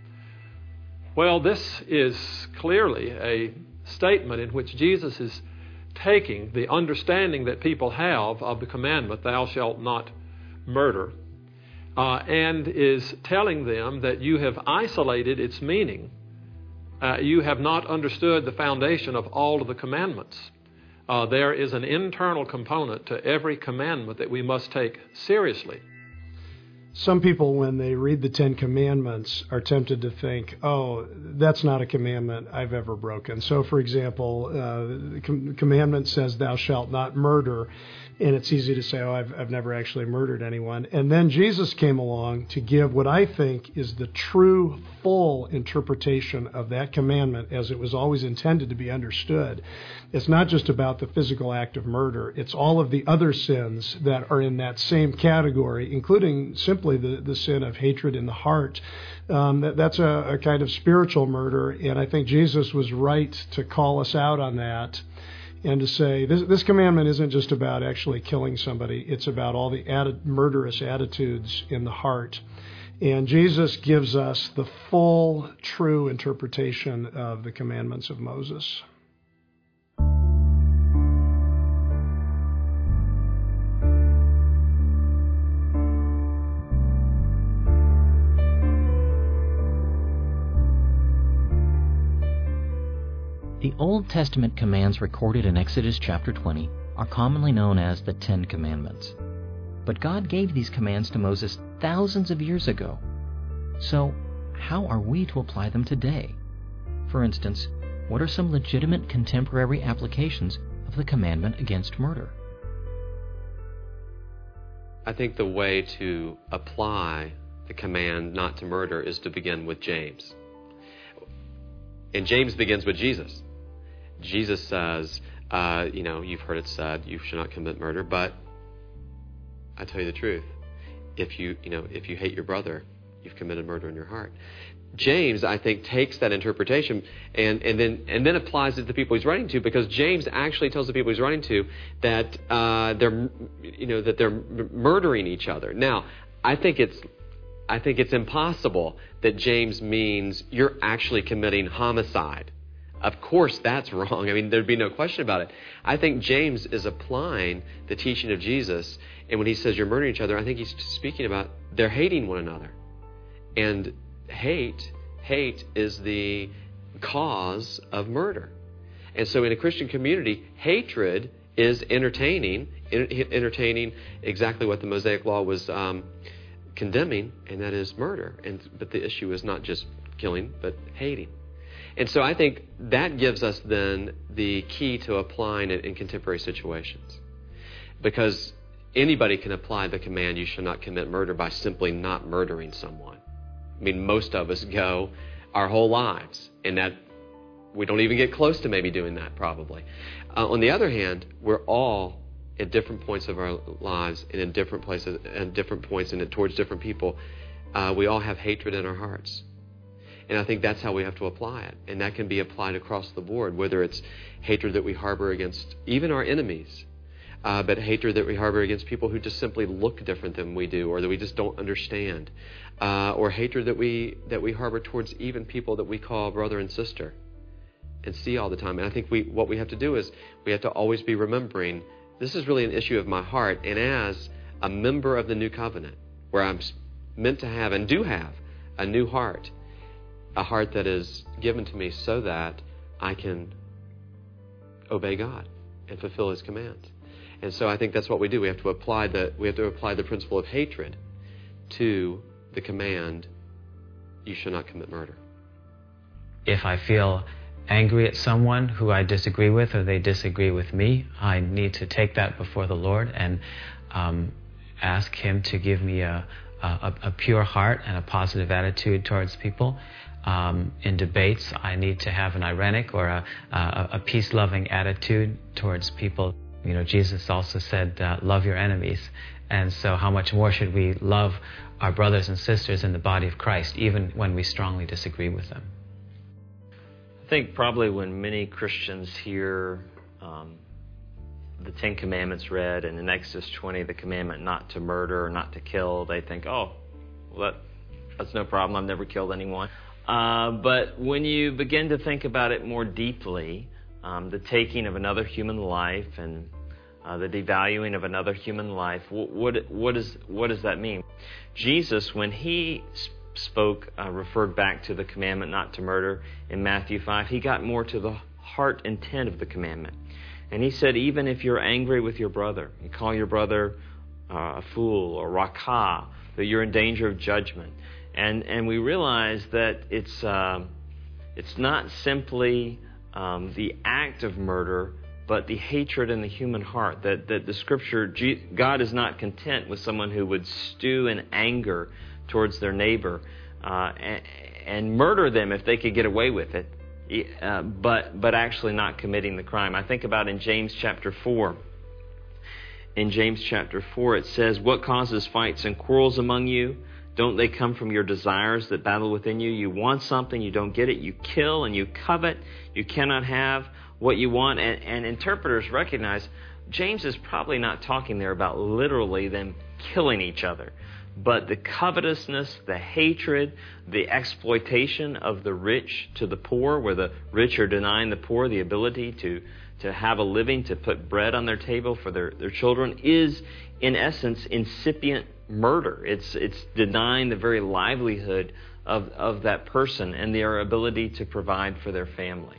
Well, this is clearly a statement in which Jesus is taking the understanding that people have of the commandment, thou shalt not murder, uh, and is telling them that you have isolated its meaning. Uh, you have not understood the foundation of all of the commandments. Uh, there is an internal component to every commandment that we must take seriously. Some people, when they read the Ten Commandments, are tempted to think, oh, that's not a commandment I've ever broken. So, for example, uh, the com- commandment says, thou shalt not murder. And it's easy to say, oh, I've, I've never actually murdered anyone. And then Jesus came along to give what I think is the true, full interpretation of that commandment as it was always intended to be understood. It's not just about the physical act of murder. It's all of the other sins that are in that same category, including simply the, the sin of hatred in the heart. Um, that, that's a, a kind of spiritual murder, and I think Jesus was right to call us out on that. And to say, this, this commandment isn't just about actually killing somebody. It's about all the atti- murderous attitudes in the heart. And Jesus gives us the full, true interpretation of the commandments of Moses. The Old Testament commands recorded in Exodus chapter twenty are commonly known as the Ten Commandments. But God gave these commands to Moses thousands of years ago. So, how are we to apply them today? For instance, what are some legitimate contemporary applications of the commandment against murder? I think the way to apply the command not to murder is to begin with James. And James begins with Jesus. Jesus says, uh, you know, you've heard it said, you should not commit murder, but I tell you the truth. If you, you know, if you hate your brother, you've committed murder in your heart. James, I think, takes that interpretation and, and then and then applies it to the people he's writing to, because James actually tells the people he's writing to that uh, they're, you know, that they're murdering each other. Now, I think it's I think it's impossible that James means you're actually committing homicide. Of course, that's wrong. I mean, there'd be no question about it. I think James is applying the teaching of Jesus, and when he says you're murdering each other, I think he's speaking about they're hating one another. And hate hate is the cause of murder. And so in a Christian community, hatred is entertaining, entertaining exactly what the Mosaic Law was um, condemning, and that is murder. And but the issue is not just killing, but hating. And so I think that gives us then the key to applying it in contemporary situations. Because anybody can apply the command, you shall not commit murder, by simply not murdering someone. I mean, most of us go our whole lives, and that we don't even get close to maybe doing that probably. Uh, on the other hand, we're all at different points of our lives and in different places and different points and towards different people. Uh, we all have hatred in our hearts. And I think that's how we have to apply it. And that can be applied across the board, whether it's hatred that we harbor against even our enemies, uh, but hatred that we harbor against people who just simply look different than we do or that we just don't understand, uh, or hatred that we that we harbor towards even people that we call brother and sister and see all the time. And I think we what we have to do is we have to always be remembering this is really an issue of my heart. And as a member of the new covenant, where I'm meant to have and do have a new heart, a heart that is given to me so that I can obey God and fulfill His commands. And so I think that's what we do. We have to apply the we have to apply the principle of hatred to the command, you shall not commit murder. If I feel angry at someone who I disagree with or they disagree with me, I need to take that before the Lord and um, ask Him to give me a, a, a pure heart and a positive attitude towards people. Um, in debates, I need to have an irenic or a, a, a peace-loving attitude towards people. You know, Jesus also said, uh, love your enemies. And so how much more should we love our brothers and sisters in the body of Christ, even when we strongly disagree with them? I think probably when many Christians hear um, the Ten Commandments read, and in Exodus twenty, the commandment not to murder or not to kill, they think, oh, well, that, that's no problem. I've never killed anyone. Uh, but when you begin to think about it more deeply, um, the taking of another human life and uh, the devaluing of another human life, what, what, what, is, what does that mean? Jesus, when He spoke, uh, referred back to the commandment not to murder in Matthew five, He got more to the heart intent of the commandment. And He said, even if you're angry with your brother, you call your brother uh, a fool or rakah, that you're in danger of judgment. And and we realize that it's uh, it's not simply um, the act of murder, but the hatred in the human heart. That that the Scripture, God is not content with someone who would stew in anger towards their neighbor uh, and, and murder them if they could get away with it, uh, but but actually not committing the crime. I think about in James chapter four. In James chapter four, it says, "What causes fights and quarrels among you? Don't they come from your desires that battle within you? You want something, you don't get it, you kill and you covet, you cannot have what you want." And, and interpreters recognize James is probably not talking there about literally them killing each other, but the covetousness, the hatred, the exploitation of the rich to the poor, where the rich are denying the poor the ability to, to have a living, to put bread on their table for their, their children, is in essence incipient murder. It's it's denying the very livelihood of, of that person and their ability to provide for their family.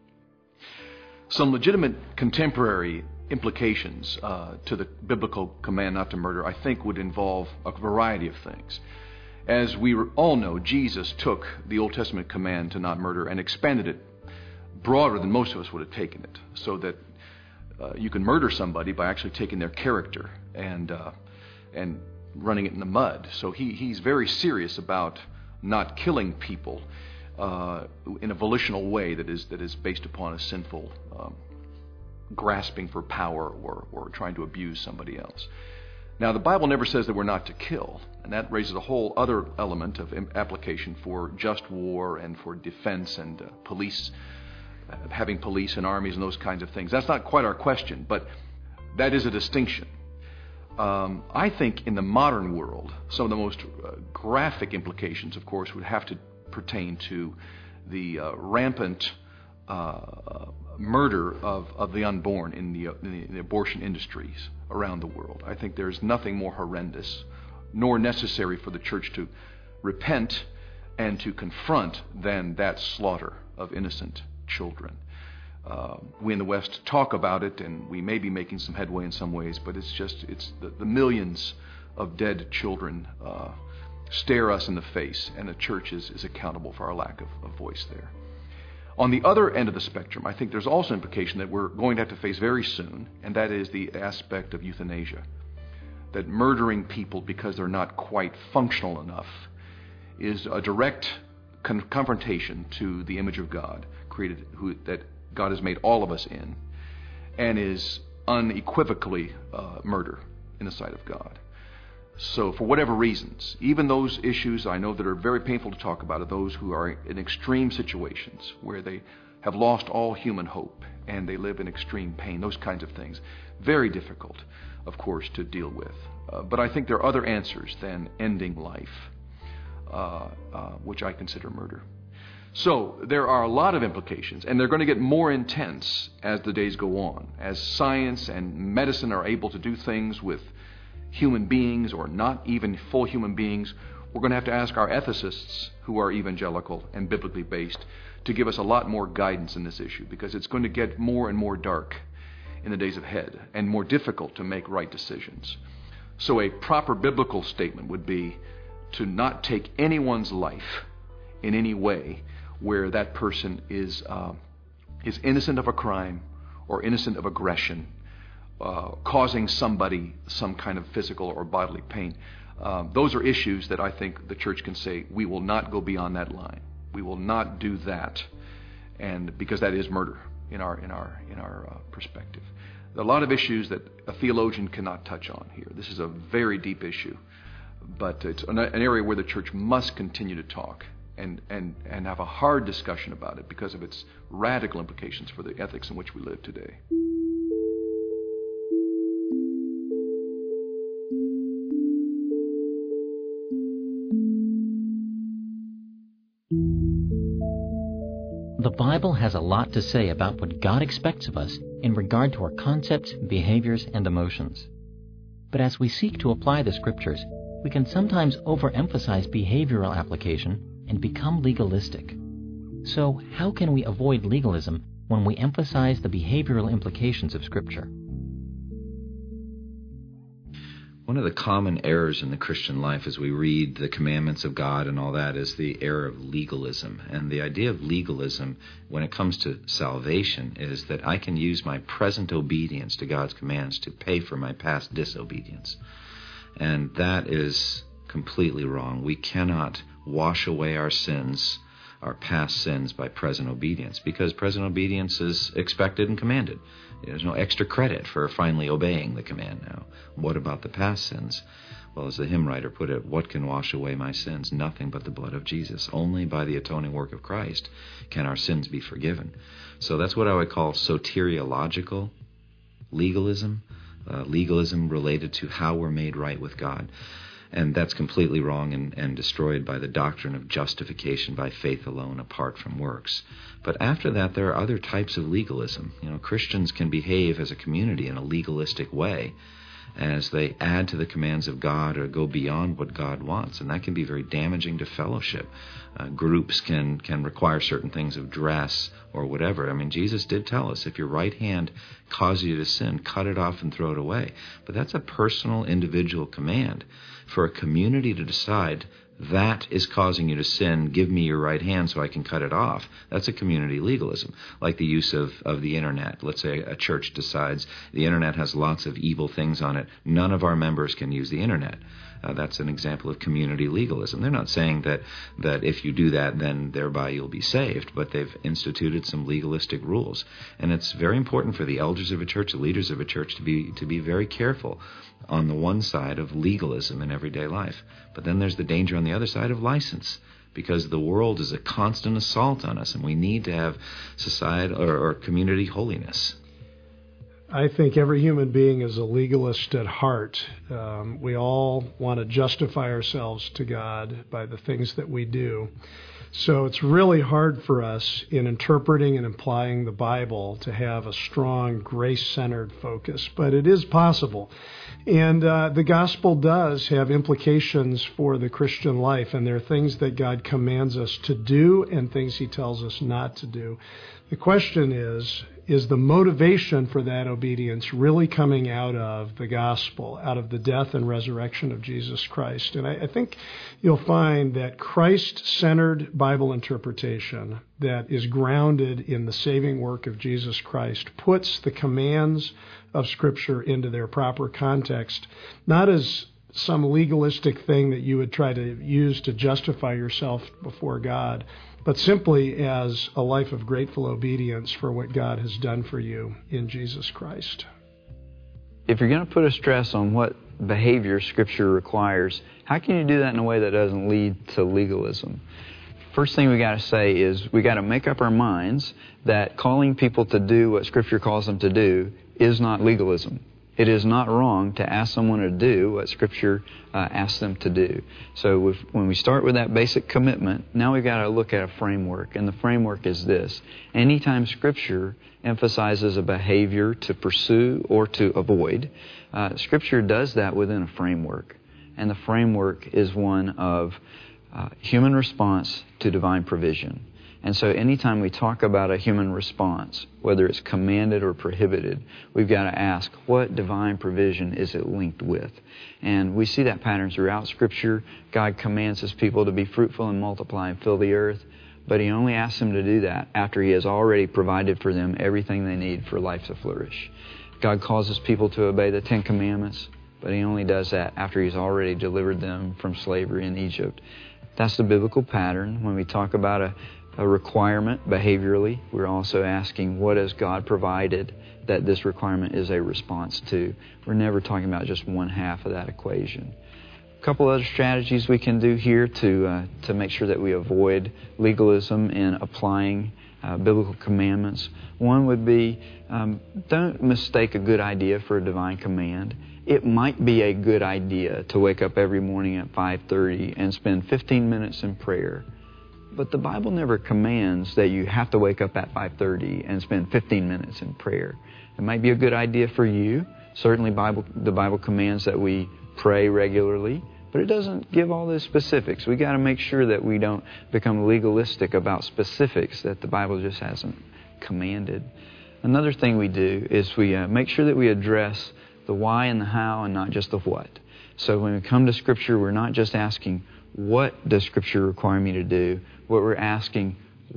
Some legitimate contemporary implications uh, to the biblical command not to murder, I think, would involve a variety of things. As we all know, Jesus took the Old Testament command to not murder and expanded it broader than most of us would have taken it, so that uh, you can murder somebody by actually taking their character and uh, and running it in the mud. So he, he's very serious about not killing people uh, in a volitional way that is that is based upon a sinful um, grasping for power or, or trying to abuse somebody else. Now, the Bible never says that we're not to kill, and that raises a whole other element of application for just war and for defense and uh, police, uh, having police and armies and those kinds of things. That's not quite our question, but that is a distinction. Um, I think in the modern world, some of the most uh, graphic implications, of course, would have to pertain to the uh, rampant uh, murder of, of the unborn in the, uh, in the in the abortion industries around the world. I think there's nothing more horrendous, nor necessary for the church to repent and to confront than that slaughter of innocent children. Uh, we in the West talk about it, and we may be making some headway in some ways, but it's just, it's the, the millions of dead children uh, stare us in the face, and the church is, is accountable for our lack of, of voice there. On the other end of the spectrum, I think there's also implication that we're going to have to face very soon, and that is the aspect of euthanasia. That murdering people because they're not quite functional enough is a direct con- confrontation to the image of God, created who, that God has made all of us in, and is unequivocally uh, murder in the sight of God. So for whatever reasons, even those issues I know that are very painful to talk about are those who are in extreme situations where they have lost all human hope and they live in extreme pain, those kinds of things. Very difficult, of course, to deal with. Uh, but I think there are other answers than ending life, uh, uh, which I consider murder. So there are a lot of implications, and they're going to get more intense as the days go on. As science and medicine are able to do things with human beings or not even full human beings, we're going to have to ask our ethicists, who are evangelical and biblically based, to give us a lot more guidance in this issue, because it's going to get more and more dark in the days ahead and more difficult to make right decisions. So a proper biblical statement would be to not take anyone's life in any way where that person is uh, is innocent of a crime or innocent of aggression, uh, causing somebody some kind of physical or bodily pain. Um, those are issues that I think the church can say, we will not go beyond that line. We will not do that, and because that is murder in our in our in our uh, perspective. There are a lot of issues that a theologian cannot touch on here. This is a very deep issue, but it's an, an area where the church must continue to talk and, and, and have a hard discussion about it because of its radical implications for the ethics in which we live today. The Bible has a lot to say about what God expects of us in regard to our concepts, behaviors, and emotions. But as we seek to apply the Scriptures, we can sometimes overemphasize behavioral application and become legalistic. So, how can we avoid legalism when we emphasize the behavioral implications of Scripture? One of the common errors in the Christian life as we read the commandments of God and all that is the error of legalism. And the idea of legalism when it comes to salvation is that I can use my present obedience to God's commands to pay for my past disobedience. And that is completely wrong. We cannot wash away our sins, our past sins, by present obedience, because present obedience is expected and commanded. There's no extra credit for finally obeying the command now. What about the past sins? Well, as the hymn writer put it, what can wash away my sins? Nothing but the blood of Jesus. Only by the atoning work of Christ can our sins be forgiven. So that's what I would call soteriological legalism, uh, legalism related to how we're made right with God. And that's completely wrong and, and destroyed by the doctrine of justification by faith alone apart from works. But after that, there are other types of legalism. You know, Christians can behave as a community in a legalistic way as they add to the commands of God or go beyond what God wants, and that can be very damaging to fellowship. Uh, groups can, can require certain things of dress or whatever. I mean, Jesus did tell us, if your right hand causes you to sin, cut it off and throw it away. But that's a personal, individual command. For a community to decide, that is causing you to sin, give me your right hand so I can cut it off, that's a community legalism. Like the use of, of the internet. Let's say a church decides the internet has lots of evil things on it. None of our members can use the internet. Uh, that's an example of community legalism. They're not saying that, that if you do that, then thereby you'll be saved, but they've instituted some legalistic rules. And it's very important for the elders of a church, the leaders of a church, to be to be very careful on the one side of legalism in everyday life. But then there's the danger on the other side of license, because the world is a constant assault on us, and we need to have society or, or community holiness. I think every human being is a legalist at heart. Um, we all want to justify ourselves to God by the things that we do. So it's really hard for us in interpreting and applying the Bible to have a strong grace-centered focus, but it is possible. And uh, the gospel does have implications for the Christian life, and there are things that God commands us to do and things he tells us not to do. The question is, is the motivation for that obedience really coming out of the gospel, out of the death and resurrection of Jesus Christ? And I, I think you'll find that Christ-centered Bible interpretation that is grounded in the saving work of Jesus Christ puts the commands of Scripture into their proper context, not as some legalistic thing that you would try to use to justify yourself before God, but simply as a life of grateful obedience for what God has done for you in Jesus Christ. If you're going to put a stress on what behavior Scripture requires, how can you do that in a way that doesn't lead to legalism? First thing we got to say is we got to make up our minds that calling people to do what Scripture calls them to do is not legalism. It is not wrong to ask someone to do what Scripture uh, asks them to do. So if, when we start with that basic commitment, now we've got to look at a framework, and the framework is this. Anytime Scripture emphasizes a behavior to pursue or to avoid, uh, Scripture does that within a framework, and the framework is one of uh, human response to divine provision. And so anytime we talk about a human response, whether it's commanded or prohibited, we've got to ask, what divine provision is it linked with? And we see that pattern throughout Scripture. God commands His people to be fruitful and multiply and fill the earth, but He only asks them to do that after He has already provided for them everything they need for life to flourish. God calls His people to obey the Ten Commandments, but He only does that after He's already delivered them from slavery in Egypt. That's the biblical pattern. When we talk about a a requirement behaviorally, we're also asking, what has God provided that this requirement is a response to? We're never talking about just one half of that equation. A couple other strategies we can do here to uh, to make sure that we avoid legalism in applying uh, biblical commandments. One would be, um, don't mistake a good idea for a divine command. It might be a good idea to wake up every morning at five thirty and spend fifteen minutes in prayer. But the Bible never commands that you have to wake up at five thirty and spend fifteen minutes in prayer. It might be a good idea for you. Certainly Bible, the Bible commands that we pray regularly, but it doesn't give all the specifics. We got to make sure that we don't become legalistic about specifics that the Bible just hasn't commanded. Another thing we do is we uh, make sure that we address the why and the how and not just the what. So when we come to Scripture, we're not just asking, what does Scripture require me to do? What we're asking,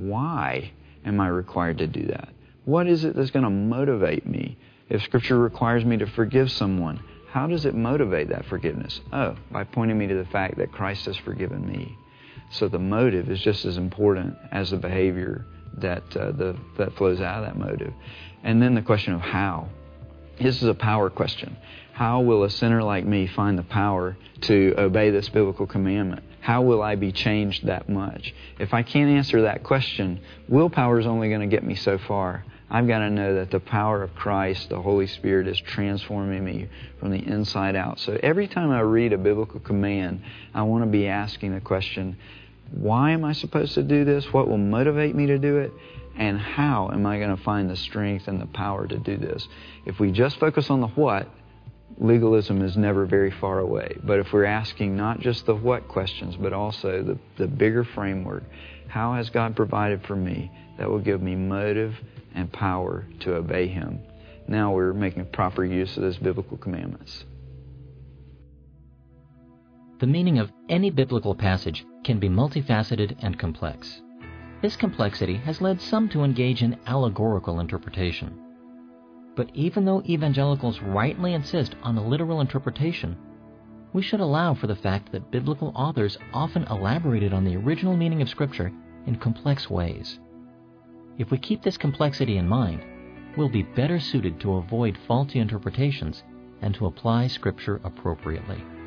why am I required to do that? What is it that's going to motivate me? If Scripture requires me to forgive someone, how does it motivate that forgiveness? Oh, by pointing me to the fact that Christ has forgiven me. So the motive is just as important as the behavior that uh, the that flows out of that motive. And then the question of how. This is a power question. How will a sinner like me find the power to obey this biblical commandment? How will I be changed that much? If I can't answer that question, willpower is only going to get me so far. I've got to know that the power of Christ, the Holy Spirit, is transforming me from the inside out. So every time I read a biblical command, I want to be asking the question, why am I supposed to do this? What will motivate me to do it? And how am I going to find the strength and the power to do this? If we just focus on the what, legalism is never very far away. But if we're asking not just the what questions, but also the, the bigger framework, how has God provided for me, that will give me motive and power to obey Him. Now we're making proper use of those biblical commandments. The meaning of any biblical passage can be multifaceted and complex. This complexity has led some to engage in allegorical interpretation. But even though evangelicals rightly insist on a literal interpretation, we should allow for the fact that biblical authors often elaborated on the original meaning of Scripture in complex ways. If we keep this complexity in mind, we'll be better suited to avoid faulty interpretations and to apply Scripture appropriately.